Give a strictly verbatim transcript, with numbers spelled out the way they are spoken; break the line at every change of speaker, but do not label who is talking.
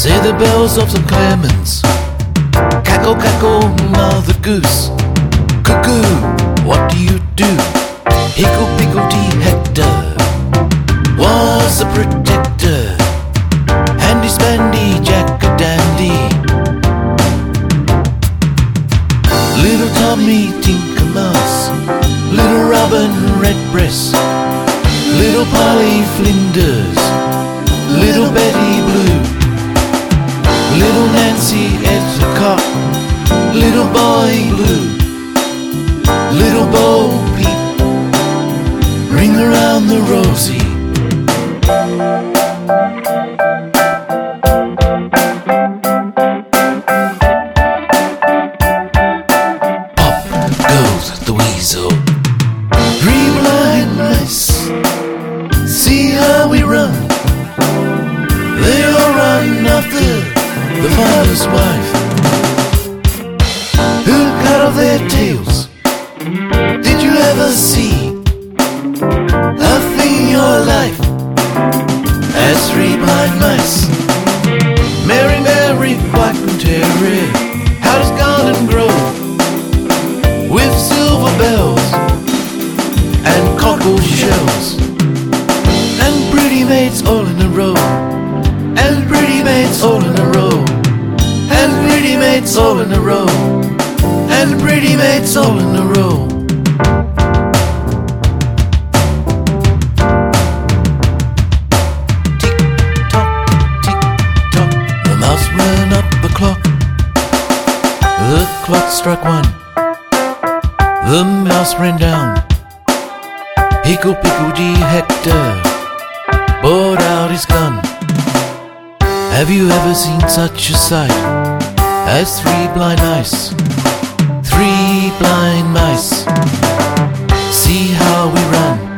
Say the bells of Saint Clements, cackle, cackle, mother goose. Cuckoo, what do you do? Hickle, pickle, dee, Hector was a protector. Handy, spandy, jack-a-dandy. Little Tommy, Tinkermouse, little Robin, Redbreast, little Polly, Flinders, little Betty Blue, little Nancy, Edgecott, little Boy Blue, little Bo Peep, ring around the rosy. Pop goes the weasel. Three blind mice, see how we run. They all run after the farmer's wife, who cut off their tails. Did you ever see a thing in your life as three blind mice? Mary, Mary, Black and Terry, how does garden grow with silver bells and cockle shells, and pretty maids all in a row, and pretty maids all in a row, and pretty maids all in a row, and pretty maids all in a row. Ran up the clock, the clock struck one, the mouse ran down. Hickle, pickle, dee, Hector brought out his gun. Have you ever seen such a sight as three blind mice? Three blind mice, see how we run.